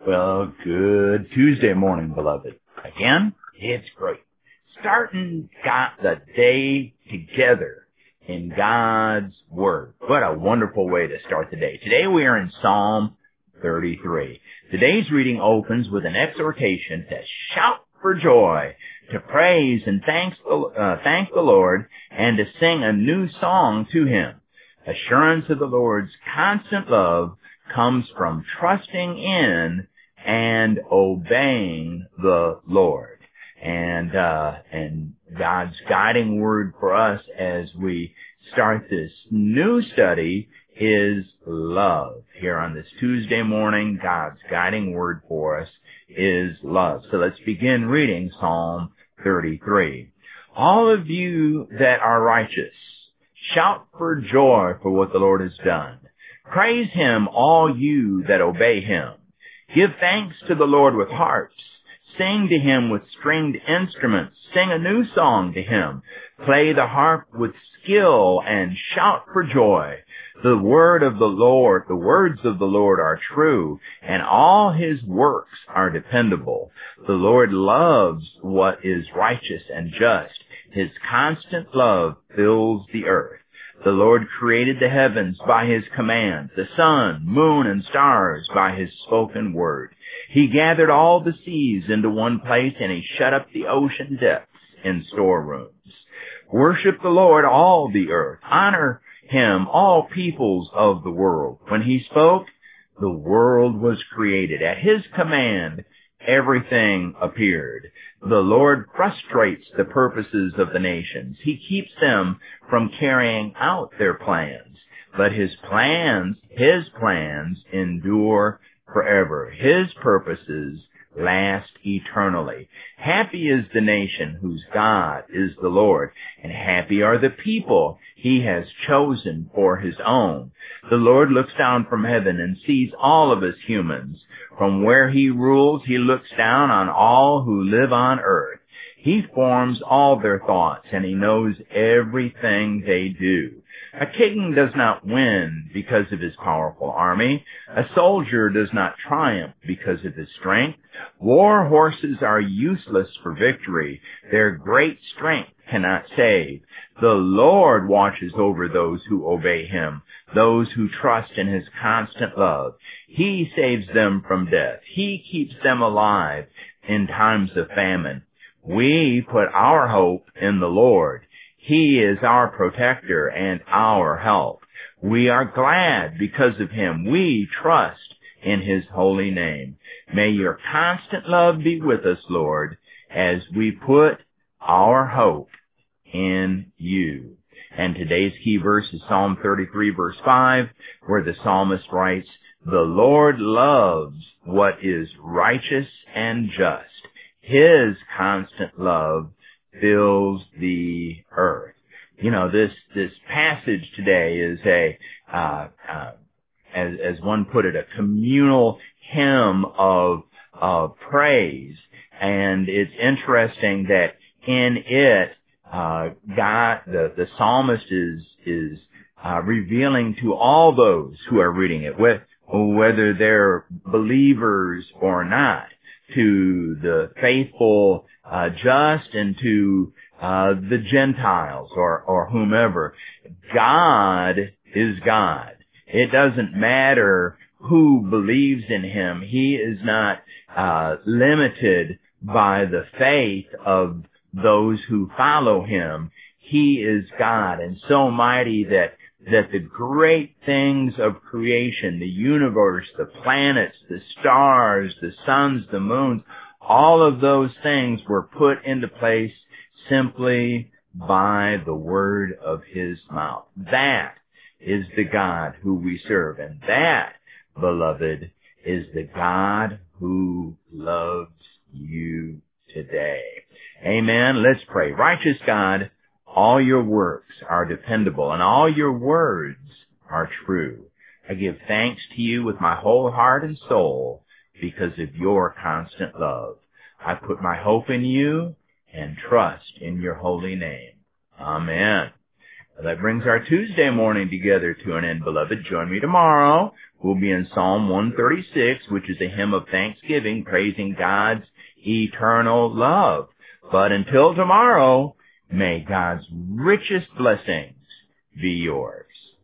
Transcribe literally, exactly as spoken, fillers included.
Well, good Tuesday morning, beloved. Again, it's great. Starting got the day together in God's Word. What a wonderful way to start the day. Today we are in Psalm thirty-three. Today's reading opens with an exhortation to shout for joy, to praise and thanks, uh, thank the Lord, and to sing a new song to Him. Assurance of the Lord's constant love comes from trusting in and obeying the Lord. And, uh, and God's guiding word for us as we start this new study is love. Here on this Tuesday morning, God's guiding word for us is love. So let's begin reading Psalm thirty-three. All of you that are righteous, shout for joy for what the Lord has done. Praise Him, all you that obey Him. Give thanks to the Lord with harps. Sing to Him with stringed instruments. Sing a new song to Him. Play the harp with skill and shout for joy. The word of the Lord, the words of the Lord are true, and all His works are dependable. The Lord loves what is righteous and just. His constant love fills the earth. The Lord created the heavens by His command, the sun, moon, and stars by His spoken word. He gathered all the seas into one place, and He shut up the ocean depths in storerooms. Worship the Lord, all the earth. Honor Him, all peoples of the world. When He spoke, the world was created. At His command, everything appeared. The Lord frustrates the purposes of the nations. He keeps them from carrying out their plans. But His plans, His plans endure forever. His purposes last eternally. Happy is the nation whose God is the Lord, and happy are the people He has chosen for His own. The Lord looks down from heaven and sees all of us humans. From where He rules, He looks down on all who live on earth. He forms all their thoughts, and He knows everything they do. A king does not win because of his powerful army. A soldier does not triumph because of his strength. War horses are useless for victory. Their great strength cannot save. The Lord watches over those who obey Him, those who trust in His constant love. He saves them from death. He keeps them alive in times of famine. We put our hope in the Lord. He is our protector and our help. We are glad because of Him. We trust in His holy name. May your constant love be with us, Lord, as we put our hope in you. And today's key verse is Psalm thirty-three, verse five, where the psalmist writes, "The Lord loves what is righteous and just. His constant love fills the earth." You know, this, this passage today is a, uh, uh, as, as one put it, a communal hymn of, of praise. And it's interesting that in it, uh, God, the, the psalmist is, is, uh, revealing to all those who are reading it, whether they're believers or not, to the faithful, uh, just and to, uh, the Gentiles or, or whomever. God is God. It doesn't matter who believes in Him. He is not, uh, limited by the faith of those who follow Him. He is God, and so mighty that that the great things of creation, the universe, the planets, the stars, the suns, the moons, all of those things were put into place simply by the word of His mouth. That is the God who we serve, and that, beloved, is the God who loves you today. Amen. Let's pray. Righteous God, all your works are dependable, and all your words are true. I give thanks to you with my whole heart and soul because of your constant love. I put my hope in you and trust in your holy name. Amen. That brings our Tuesday morning together to an end, beloved. Join me tomorrow. We'll be in Psalm one thirty-six, which is a hymn of thanksgiving, praising God's eternal love. But until tomorrow, may God's richest blessings be yours.